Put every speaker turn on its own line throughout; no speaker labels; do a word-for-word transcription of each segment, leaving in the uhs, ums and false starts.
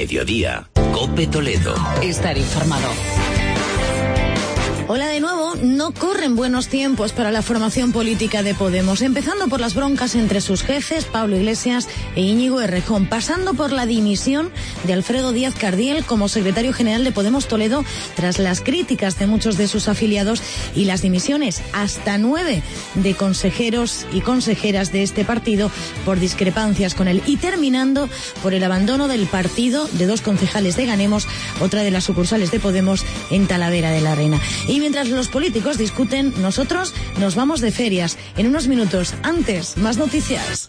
Mediodía. COPE Toledo.
Estar informado.
Hola de nuevo. No corren buenos tiempos para la formación política de Podemos, empezando por las broncas entre sus jefes, Pablo Iglesias e Íñigo Errejón, pasando por la dimisión de Alfredo Díaz Cardiel como secretario general de Podemos Toledo tras las críticas de muchos de sus afiliados y las dimisiones, hasta nueve, de consejeros y consejeras de este partido por discrepancias con él, y terminando por el abandono del partido de dos concejales de Ganemos, otra de las sucursales de Podemos en Talavera de la Reina. Y mientras los políticos discuten, nosotros nos vamos de ferias. En unos minutos, antes, más noticias.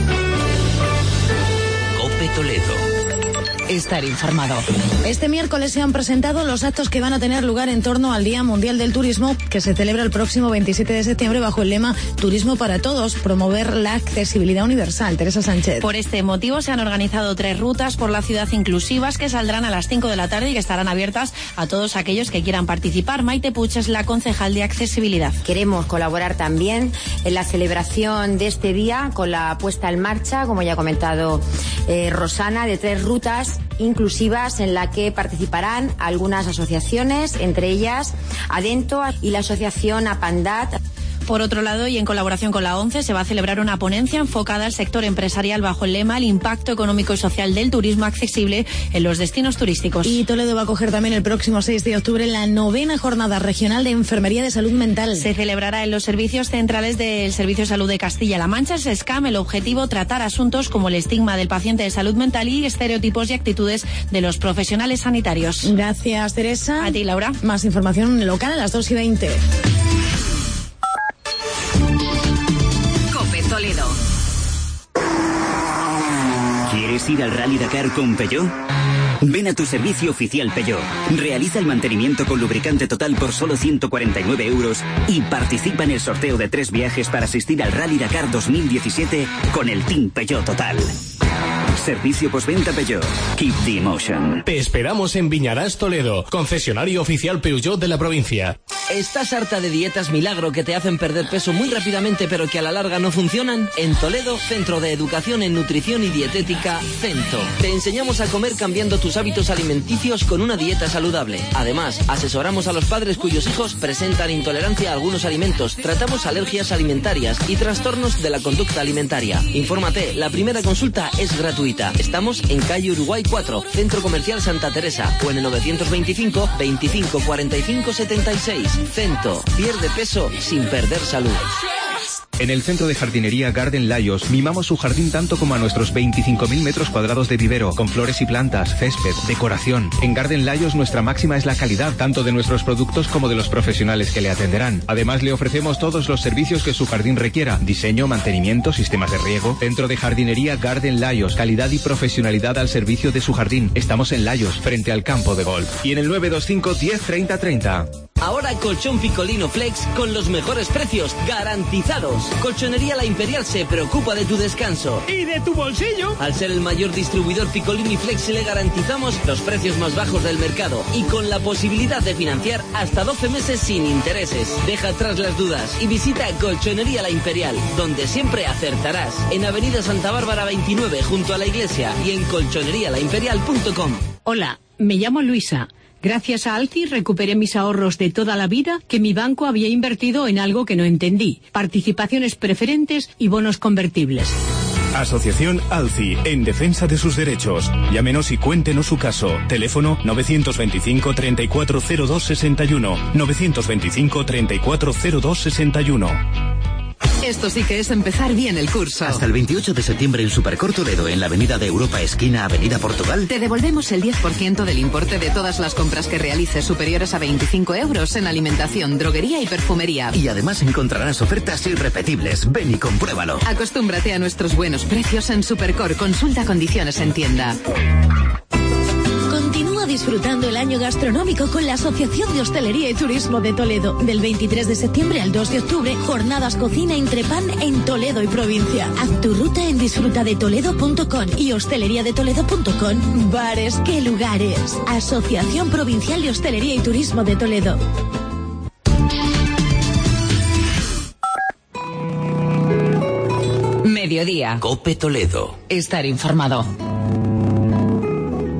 COPE Toledo.
Estar informado.
Este miércoles se han presentado los actos que van a tener lugar en torno al Día Mundial del Turismo, que se celebra el próximo veintisiete de septiembre bajo el lema Turismo para Todos, promover la accesibilidad universal. Teresa Sánchez.
Por este motivo se han organizado tres rutas por la ciudad inclusivas que saldrán a las cinco de la tarde y que estarán abiertas a todos aquellos que quieran participar. Maite Puig es la concejal de accesibilidad.
Queremos colaborar también en la celebración de este día con la puesta en marcha, como ya ha comentado eh, Rosana, de tres rutas inclusivas en la que participarán algunas asociaciones, entre ellas Adento y la asociación Apandat.
Por otro lado, y en colaboración con la ONCE, se va a celebrar una ponencia enfocada al sector empresarial bajo el lema El impacto económico y social del turismo accesible en los destinos turísticos.
Y Toledo va a acoger también el próximo seis de octubre la novena Jornada Regional de Enfermería de Salud Mental.
Se celebrará en los servicios centrales del Servicio de Salud de Castilla-La Mancha, el SESCAM. El objetivo, tratar asuntos como el estigma del paciente de salud mental y estereotipos y actitudes de los profesionales sanitarios.
Gracias, Teresa.
A ti, Laura.
Más información local a las dos y veinte.
Toledo.
¿Quieres ir al Rally Dakar con Peugeot? Ven a tu servicio oficial Peugeot. Realiza el mantenimiento con lubricante total por solo ciento cuarenta y nueve euros y participa en el sorteo de tres viajes para asistir al Rally Dakar dos mil diecisiete con el Team Peugeot Total. Servicio postventa Peugeot. Keep the emotion.
Te esperamos en Viñarás, Toledo, concesionario oficial Peugeot de la provincia.
¿Estás harta de dietas milagro que te hacen perder peso muy rápidamente pero que a la larga no funcionan? En Toledo, Centro de Educación en Nutrición y Dietética, CENTO. Te enseñamos a comer cambiando tus hábitos alimenticios con una dieta saludable. Además, asesoramos a los padres cuyos hijos presentan intolerancia a algunos alimentos. Tratamos alergias alimentarias y trastornos de la conducta alimentaria. Infórmate, la primera consulta es gratuita. Estamos en calle Uruguay cuatro, Centro Comercial Santa Teresa, o en el novecientos veinticinco, veinticinco, cuarenta y cinco, setenta y seis. CENTO. Pierde peso sin perder salud.
En el centro de jardinería Garden Layos mimamos su jardín tanto como a nuestros veinticinco mil metros cuadrados de vivero, con flores y plantas, césped, decoración. En Garden Layos nuestra máxima es la calidad, tanto de nuestros productos como de los profesionales que le atenderán. Además le ofrecemos todos los servicios que su jardín requiera: diseño, mantenimiento, sistemas de riego. Centro de jardinería Garden Layos, calidad y profesionalidad al servicio de su jardín. Estamos en Layos, frente al campo de golf. Y en el nueve dos cinco, diez, treinta, treinta.
Ahora colchón Picolino Flex con los mejores precios garantizados. Colchonería La Imperial se preocupa de tu descanso
y de tu bolsillo.
Al ser el mayor distribuidor Picolini Flex le garantizamos los precios más bajos del mercado y con la posibilidad de financiar hasta doce meses sin intereses. Deja atrás las dudas y visita Colchonería La Imperial, donde siempre acertarás. En Avenida Santa Bárbara veintinueve, junto a la iglesia, y en colchonería la imperial punto com.
Hola, me llamo Luisa. Gracias a Alci recuperé mis ahorros de toda la vida que mi banco había invertido en algo que no entendí: participaciones preferentes y bonos convertibles.
Asociación Alci, en defensa de sus derechos. Llámenos y cuéntenos su caso. Teléfono novecientos veinticinco, treinta y cuatro cero dos, sesenta y uno. novecientos veinticinco, treinta y cuatro cero dos, sesenta y uno.
Esto sí que es empezar bien el curso.
Hasta el veintiocho de septiembre en Supercor Toledo, en la Avenida de Europa, esquina Avenida Portugal.
Te devolvemos el diez por ciento del importe de todas las compras que realices superiores a veinticinco euros en alimentación, droguería y perfumería.
Y además encontrarás ofertas irrepetibles. Ven y compruébalo.
Acostúmbrate a nuestros buenos precios en Supercor. Consulta condiciones en tienda.
Continúa disfrutando el año gastronómico con la Asociación de Hostelería y Turismo de Toledo. Del veintitrés de septiembre al dos de octubre, jornadas cocina Entrepan en Toledo y provincia. Haz tu ruta en disfruta de toledo punto com y hostelería de toledo punto com. Bares, qué lugares. Asociación Provincial de Hostelería y Turismo de Toledo.
Mediodía.
COPE Toledo.
Estar informado.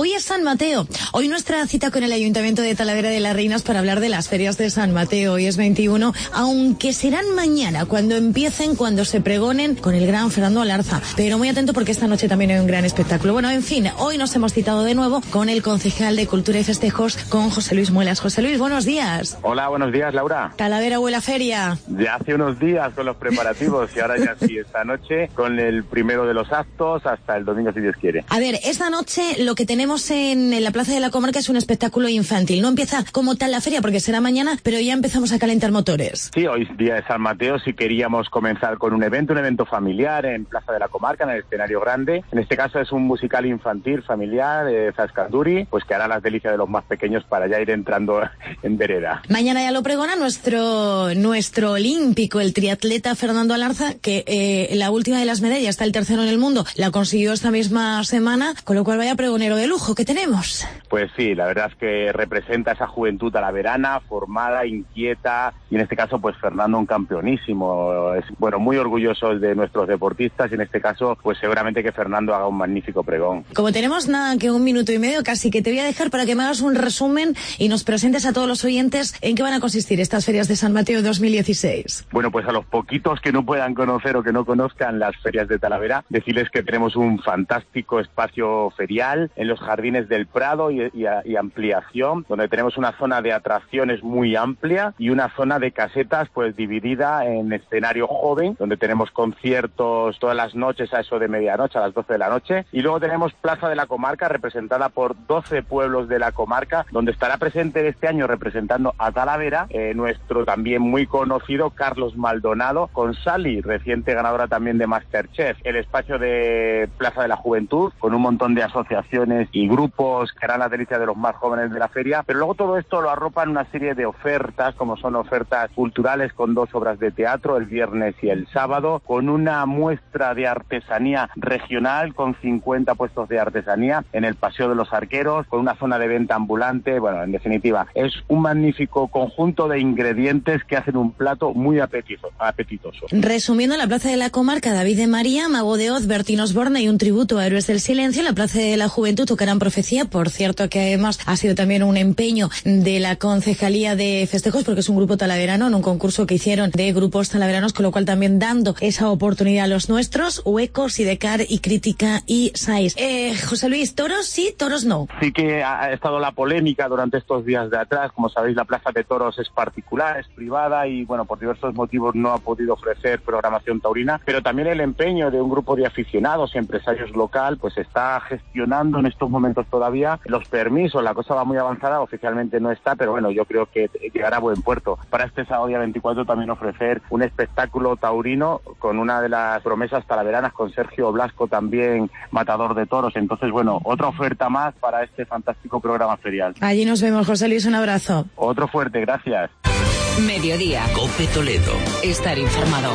Hoy es San Mateo. Hoy nuestra cita con el Ayuntamiento de Talavera de las Reinas para hablar de las ferias de San Mateo. Hoy es veintiuno, aunque serán mañana cuando empiecen, cuando se pregonen con el gran Fernando Alarza. Pero muy atento porque esta noche también hay un gran espectáculo. Bueno, en fin, hoy nos hemos citado de nuevo con el concejal de Cultura y Festejos, con José Luis Muelas. José Luis, buenos días.
Hola, buenos días, Laura.
Talavera huele a feria.
Ya hace unos días con los preparativos y ahora ya sí, esta noche con el primero de los actos hasta el domingo si Dios quiere.
A ver, esta noche lo que tenemos en, en la Plaza de la Comarca es un espectáculo infantil. No empieza como tal la feria porque será mañana, pero ya empezamos a calentar motores.
Sí, hoy es día de San Mateo, si queríamos comenzar con un evento, un evento familiar en Plaza de la Comarca, en el escenario grande. En este caso es un musical infantil familiar, eh, Zascanduri, pues que hará las delicias de los más pequeños para ya ir entrando en vereda.
Mañana ya lo pregona nuestro nuestro olímpico, el triatleta Fernando Alarza, que eh, la última de las medallas, está el tercero en el mundo, la consiguió esta misma semana, con lo cual vaya pregonero de lujo que tenemos.
Pues sí, la verdad es que representa esa juventud talaverana, formada, inquieta, y en este caso pues Fernando un campeonísimo. Es, bueno, muy orgullosos de nuestros deportistas y en este caso pues seguramente que Fernando haga un magnífico pregón.
Como tenemos nada que un minuto y medio, casi que te voy a dejar para que me hagas un resumen y nos presentes a todos los oyentes en qué van a consistir estas ferias de San Mateo dos mil dieciséis.
Bueno, pues a los poquitos que no puedan conocer o que no conozcan las ferias de Talavera, decirles que tenemos un fantástico espacio ferial en los jardines del Prado y, y, y ampliación, donde tenemos una zona de atracciones muy amplia y una zona de casetas pues dividida en escenario joven, donde tenemos conciertos todas las noches a eso de medianoche, a las doce de la noche, y luego tenemos Plaza de la Comarca representada por doce pueblos de la comarca, donde estará presente este año representando a Talavera eh, nuestro también muy conocido Carlos Maldonado con Sally, reciente ganadora también de MasterChef. El espacio de Plaza de la Juventud con un montón de asociaciones y grupos que harán la delicia de los más jóvenes de la feria, pero luego todo esto lo arropan una serie de ofertas, como son ofertas culturales con dos obras de teatro el viernes y el sábado, con una muestra de artesanía regional con cincuenta puestos de artesanía en el Paseo de los Arqueros, con una zona de venta ambulante. Bueno, en definitiva, es un magnífico conjunto de ingredientes que hacen un plato muy apetitoso. apetitoso.
Resumiendo, en la Plaza de la Comarca, David de María, Mago de Oz, Bertín Osborne y un tributo a Héroes del Silencio. En la Plaza de la Juventud tocarán Profecía, por cierto que además ha sido también un empeño de la Concejalía de Festejos, porque es un grupo talaverano en un concurso que hicieron de grupos talaveranos, con lo cual también dando esa oportunidad a los nuestros, Hueco, Sidecar y Crítica y Sais. Eh, José Luis, ¿toros sí, toros no?
Sí que ha estado la polémica durante estos días de atrás. Como sabéis, la Plaza de Toros es particular, es privada y, bueno, por diversos motivos no ha podido ofrecer programación taurina, pero también el empeño de un grupo de aficionados y empresarios local pues está gestionando en estos momentos todavía los permisos. La cosa va muy avanzada, oficialmente no está, pero bueno, yo creo que llegará a buen puerto. Para este sábado día veinticuatro también ofrecer un espectáculo taurino con una de las promesas talaveranas, con Sergio Blasco, también matador de toros. Entonces, bueno, otra oferta más para este fantástico programa ferial.
Allí nos vemos, José Luis, un abrazo.
Otro fuerte, gracias.
Mediodía.
COPE Toledo.
Estar informado.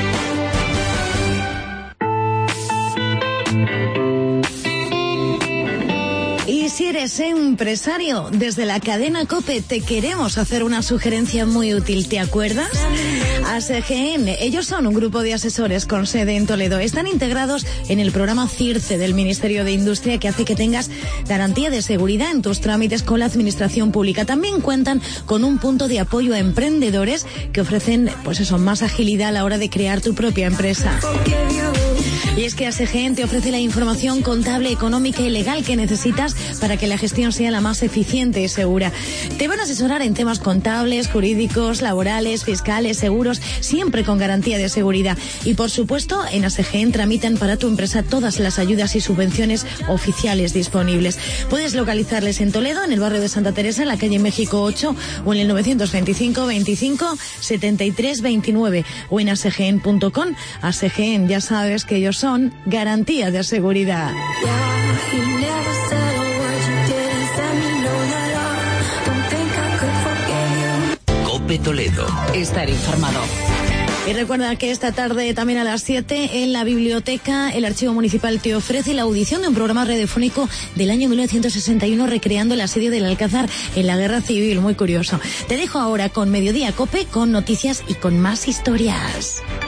Y si eres empresario, desde la cadena COPE te queremos hacer una sugerencia muy útil. ¿Te acuerdas? A S G N, ellos son un grupo de asesores con sede en Toledo. Están integrados en el programa CIRCE del Ministerio de Industria, que hace que tengas garantía de seguridad en tus trámites con la administración pública. También cuentan con un punto de apoyo a emprendedores que ofrecen, pues eso, más agilidad a la hora de crear tu propia empresa. Y es que A S G N te ofrece la información contable, económica y legal que necesitas para que la gestión sea la más eficiente y segura. Te van a asesorar en temas contables, jurídicos, laborales, fiscales, seguros, siempre con garantía de seguridad. Y por supuesto, en A S G N tramitan para tu empresa todas las ayudas y subvenciones oficiales disponibles. Puedes localizarles en Toledo, en el barrio de Santa Teresa, en la calle México ocho, o en el novecientos veinticinco veinticinco setenta y tres veintinueve, o en asgn punto com. A S G N, ya sabes que ellos son garantía de seguridad.
COPE Toledo.
Estar informado.
Y recuerda que esta tarde, también a las siete, en la biblioteca, el Archivo Municipal te ofrece la audición de un programa radiofónico del año mil novecientos sesenta y uno recreando el asedio del Alcázar en la Guerra Civil. Muy curioso. Te dejo ahora con Mediodía COPE, con noticias y con más historias.